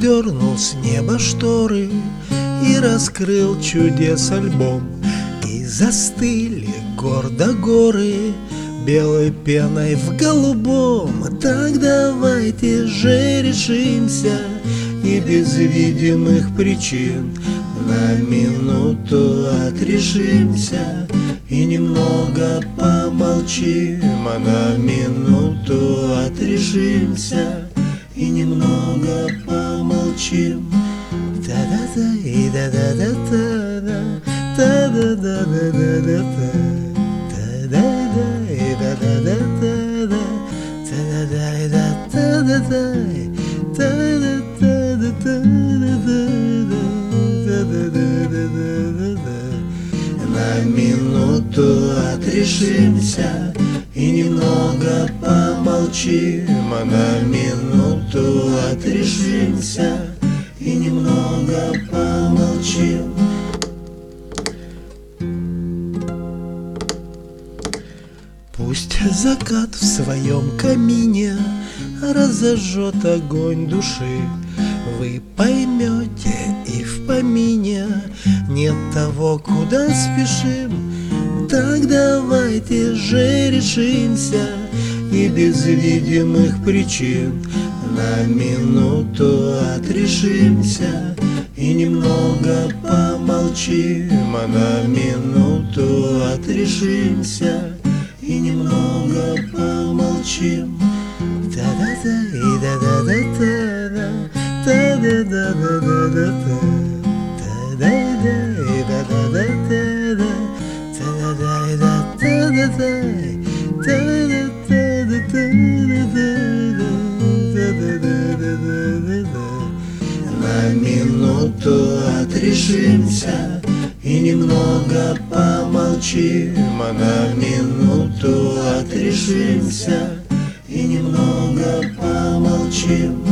сдернул с неба шторы и раскрыл чудес альбом. И застыли гордо горы белой пеной в голубом. Так давайте же решимся и без видимых причин на минуту отрешимся и немного помолчим. А на минуту отрешимся и немного помолчим. Та-да-да и да-да-да-да-да, та-да-да-да-да-да-да, та-да-да и да-да-да-да-да, та-да-да и да-да-да-да, та-да-да-да-да-да-да-да-да-да-да. На минуту отрешимся и немного помолчим. А на минуту отрешимся и немного помолчим. Пусть закат в своем камине разожжет огонь души. Вы поймете, и в помине нет того, куда спешим. Так давайте же решимся и без видимых причин на минуту отрешимся и немного помолчим. А на минуту отрешимся и немного помолчим. Та-да-да и да-да-да-да-да, та-да-да-да-да-да-да, та-да-да и да-да-да-да-да, та-да-да и да-да-да-да, та-да-да-да-да-да-да-да-да-да-да-да. На минуту отрешимся и немного помолчим. А на минуту отрешимся и немного помолчим.